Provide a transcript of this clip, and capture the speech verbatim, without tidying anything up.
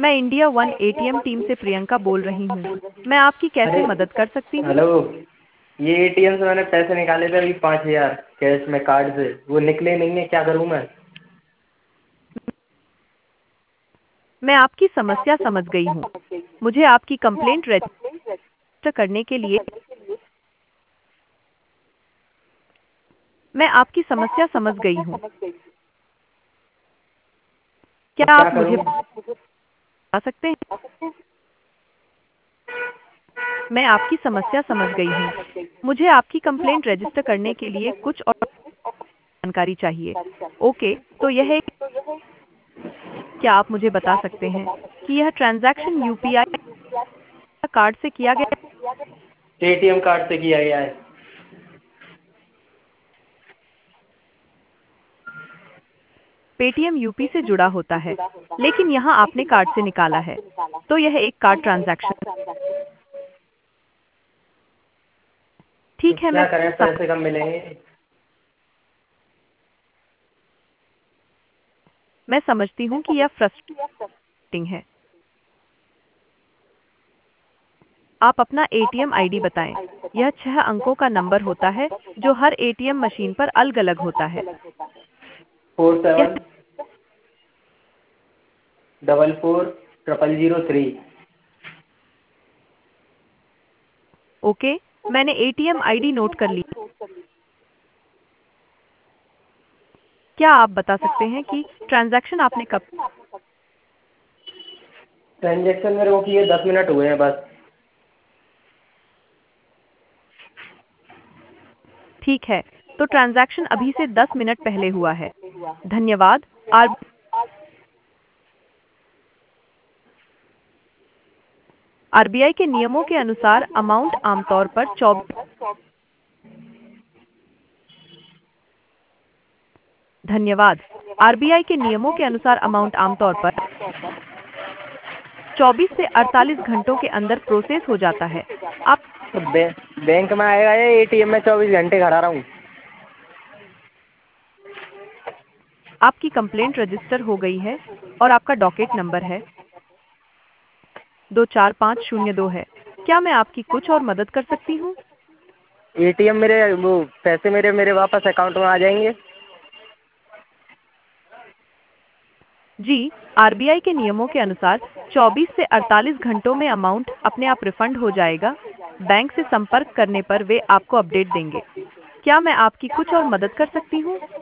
मैं India one ATM team से प्रियंका बोल रही हूँ। मैं आपकी कैसे अरे मदद कर सकती हूँ? हेलो। ये एटीएम से मैंने पैसे निकाले थे अभी पाँच हजार कैश में कार्ड से, वो निकले नहीं है, क्या करूँ मैं? मैं आपकी समस्या समझ गई हूँ। मुझे आपकी कंप्लेंट रजिस्टर करने के लिए मैं आपकी समस्या समझ गई हूँ। तो क्या क्या आप मुझे करूँ? बता सकते हैं? मैं आपकी समस्या समझ गई हूँ। मुझे आपकी कंप्लेंट रजिस्टर करने के लिए कुछ और जानकारी चाहिए। ओके, तो यह एक क्या आप मुझे बता सकते हैं कि यह ट्रांजैक्शन यूपीआई कार्ड से किया गया है? एटीएम कार्ड से किया गया है। पेटीएम यूपी से जुड़ा होता है, लेकिन यहाँ आपने कार्ड से निकाला है, तो यह एक कार्ड ट्रांजैक्शन। तो ठीक है, मैं क्या करें, सम- पैसे कब मिलेंगे? मैं समझती हूँ कि यह फ्रस्ट्रेटिंग है। आप अपना एटीएम आईडी बताएं। यह छह अंकों का नंबर होता है जो हर एटीएम मशीन पर अलग-अलग होता है। फोर यह seven double four triple zero three. Okay, मैंने एटीएम आईडी नोट कर ली। क्या आप बता सकते हैं कि ट्रांजैक्शन आपने कब? ट्रांजेक्शन मेरे को किए दस मिनट हुए हैं बस। ठीक है, तो ट्रांजैक्शन अभी से दस मिनट पहले हुआ है। धन्यवाद। आर आरबीआई के नियमों के अनुसार अमाउंट आमतौर पर चौबीस धन्यवाद। आरबीआई के नियमों के अनुसार अमाउंट आमतौर पर चौबीस से अड़तालीस घंटों के अंदर प्रोसेस हो जाता है। आप तो बै, बैंक में आएगा या एटीएम में चौबीस घंटे खड़ा रहूँ? आपकी कंप्लेंट रजिस्टर हो गई है और आपका डॉकेट नंबर है दो चार पाँच शून्य दो है। क्या मैं आपकी कुछ और मदद कर सकती हूँ? एटीएम मेरे वो पैसे मेरे मेरे वापस अकाउंट में आ जाएंगे? जी, आरबीआई के नियमों के अनुसार चौबीस से अड़तालीस घंटों में अमाउंट अपने आप रिफंड हो जाएगा। बैंक से संपर्क करने पर वे आपको अपडेट देंगे। क्या मैं आपकी कुछ और मदद कर सकती हूँ?